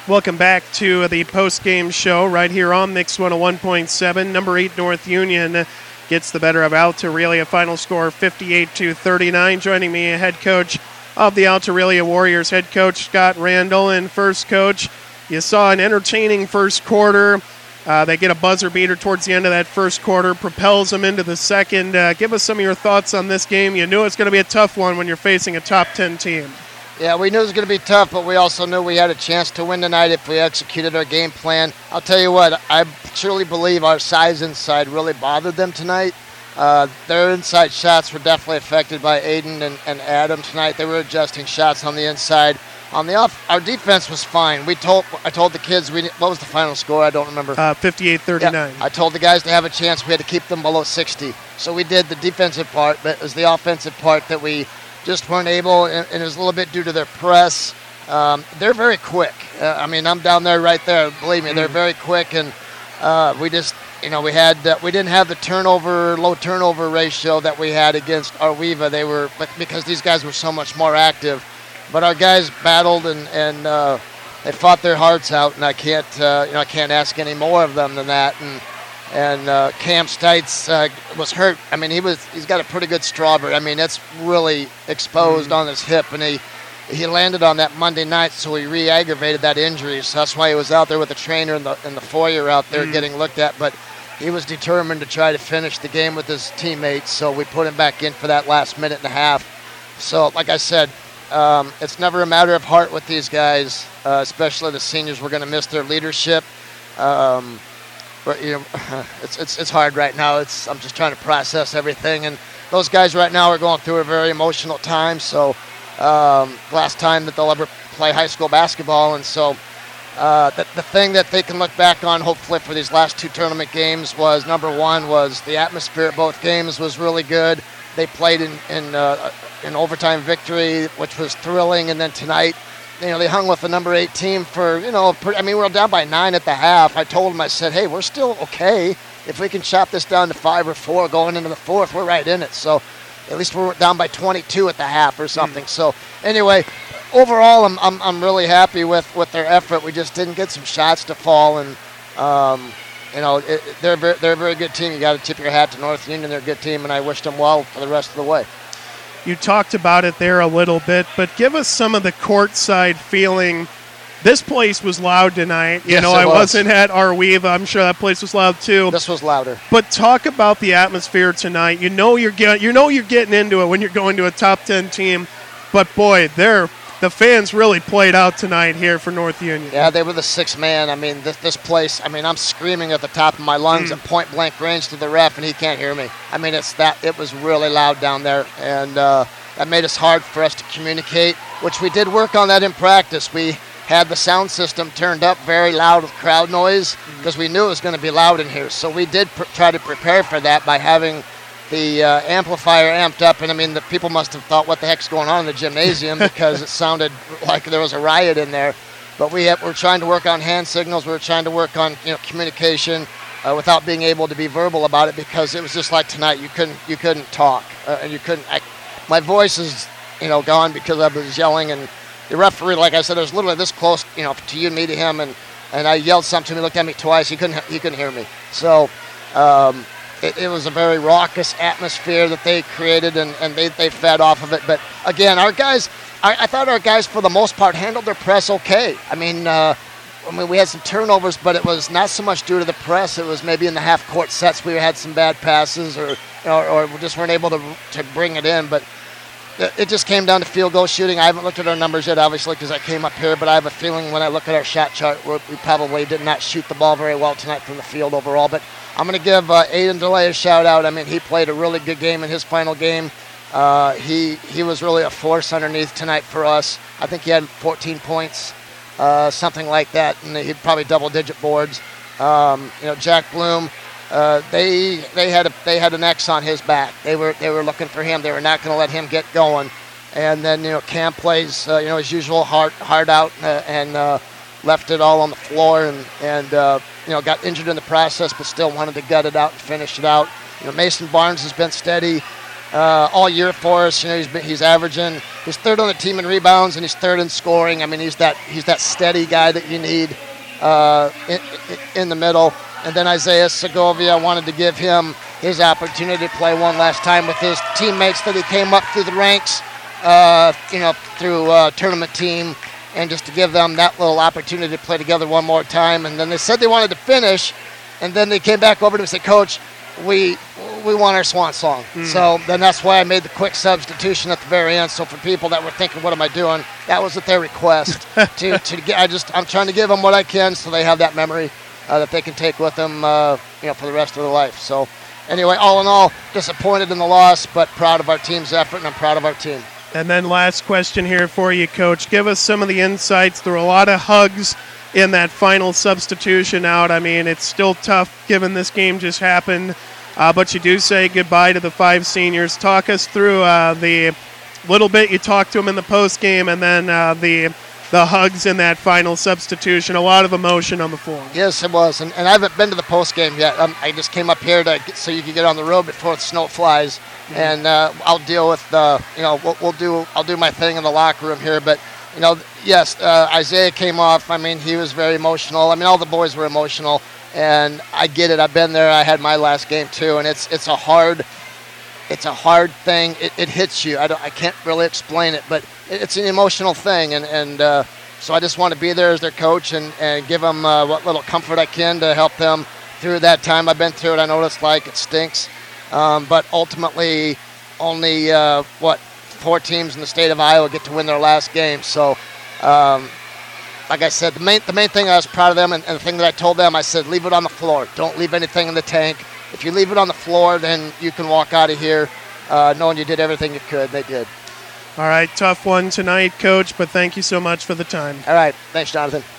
Welcome back to the post-game show right here on Mix 101.7. Number 8 North Union gets the better of Alta Aurelia. Final score 58-39. Joining me, head coach of the Alta Aurelia Warriors, head coach Scott Randall. And first, coach, you saw an entertaining first quarter. They get a buzzer beater towards the end of that first quarter, propels them into the second. Give us some of your thoughts on this game. You knew it's going to be a tough one when you're facing a top 10 team. Yeah, we knew it was going to be tough, but we also knew we had a chance to win tonight if we executed our game plan. I'll tell you what, I truly believe our size inside really bothered them tonight. Their inside shots were definitely affected by Aiden and Adam tonight. They were adjusting shots on the inside. On the off, our defense was fine. I told the kids, what was the final score? I don't remember. 58-39. Yeah, I told the guys to have a chance. We had to keep them below 60. So we did the defensive part, but it was the offensive part that we just weren't able, and it was a little bit due to their press. They're very quick. I'm down there right there. Believe me, they're very quick, and we just, we didn't have the low turnover ratio that we had against Arweva. Because these guys were so much more active, but our guys battled and they fought their hearts out, and I can't ask any more of them than that. And Cam Stites was hurt. He's got a pretty good strawberry. It's really exposed on his hip, and he landed on that Monday night, so he re-aggravated that injury. So that's why he was out there with the trainer in the foyer out there getting looked at. But he was determined to try to finish the game with his teammates, so we put him back in for that last minute and a half. So, like I said, it's never a matter of heart with these guys, especially the seniors. We're going to miss their leadership. But it's hard right now. I'm just trying to process everything, and those guys right now are going through a very emotional time. So last time that they'll ever play high school basketball, and so the thing that they can look back on, hopefully, for these last two tournament games was, number one, was the atmosphere at both games was really good. They played in overtime victory, which was thrilling, and then tonight, they hung with the number 8 team for, we were down by 9 at the half. I told them, I said, hey, we're still okay. If we can chop this down to 5 or 4 going into the fourth, we're right in it. So at least we're down by 22 at the half or something. So anyway, overall, I'm really happy with their effort. We just didn't get some shots to fall, and they're a very good team. You got to tip your hat to North Union. They're a good team, and I wish them well for the rest of the way. You talked about it there a little bit, but give us some of the courtside feeling. This place was loud tonight. Yes, I wasn't at Arweva. I'm sure that place was loud too. This was louder. But talk about the atmosphere tonight. You're getting into it when you're going to a top 10 team. But boy, the fans really played out tonight here for North Union. Yeah, they were the sixth man. This place, I'm screaming at the top of my lungs at point blank range to the ref, and he can't hear me. It was really loud down there, and that made it hard for us to communicate, which we did work on that in practice. We had the sound system turned up very loud with crowd noise because we knew it was going to be loud in here. So we did try to prepare for that by having the amplifier amped up, and the people must have thought, what the heck's going on in the gymnasium, because it sounded like there was a riot in there. But we're trying to work on hand signals. We're trying to work on communication without being able to be verbal about it, because it was just like tonight. You couldn't talk, and you couldn't. My voice is gone because I was yelling, and the referee, like I said, was literally this close to you and me to him, and I yelled something to him. He looked at me twice. He couldn't hear me. So. It was a very raucous atmosphere that they created, and they fed off of it. But again, our guys, I thought our guys for the most part handled their press okay. We had some turnovers, but it was not so much due to the press. It was maybe in the half court sets we had some bad passes, or we just weren't able to bring it in. But it just came down to field goal shooting. I haven't looked at our numbers yet, obviously, because I came up here. But I have a feeling when I look at our shot chart, we probably did not shoot the ball very well tonight from the field overall. But I'm going to give Aiden DeLay a shout-out. He played a really good game in his final game. He was really a force underneath tonight for us. I think he had 14 points, something like that, and he had probably double-digit boards. Jack Bloom, they had an X on his back. They were looking for him. They were not going to let him get going. And then Cam plays his usual hard out and left it all on the floor and got injured in the process, but still wanted to gut it out and finish it out. Mason Barnes has been steady. all year for us. You know, he's averaging. He's third on the team in rebounds, and he's third in scoring. I mean, he's that steady guy that you need in the middle. And then Isaiah Segovia, I wanted to give him his opportunity to play one last time with his teammates that he came up through the ranks, through tournament team, and just to give them that little opportunity to play together one more time. And then they said they wanted to finish, and then they came back over to me and said, Coach, we want our swan song. So then that's why I made the quick substitution at the very end. So for people that were thinking, what am I doing? That was at their request. I'm trying to give them what I can so they have that memory that they can take with them, for the rest of their life. So anyway, all in all, disappointed in the loss, but proud of our team's effort, and I'm proud of our team. And then last question here for you, Coach. Give us some of the insights. There were a lot of hugs in that final substitution out. I mean, it's still tough given this game just happened, but you do say goodbye to the 5 seniors. Talk us through the little bit you talked to them in the post game, and then the hugs in that final substitution. A lot of emotion on the floor. Yes, it was, and I haven't been to the post game yet. I just came up here so you can get on the road before the snow flies, and I'll deal with I'll do my thing in the locker room here, but. Yes, Isaiah came off. I mean, he was very emotional. I mean, all the boys were emotional, and I get it. I've been there. I had my last game too, and it's a hard thing. It hits you. I can't really explain it, but it's an emotional thing, and so I just want to be there as their coach and give them what little comfort I can to help them through that time. I've been through it. I know what it's like. It stinks, but ultimately, only 4 teams in the state of Iowa get to win their last game. So, like I said, the main thing I was proud of them, and the thing that I told them, I said, leave it on the floor. Don't leave anything in the tank. If you leave it on the floor, then you can walk out of here knowing you did everything you could. They did. All right, tough one tonight, Coach, but thank you so much for the time. All right. Thanks, Jonathan.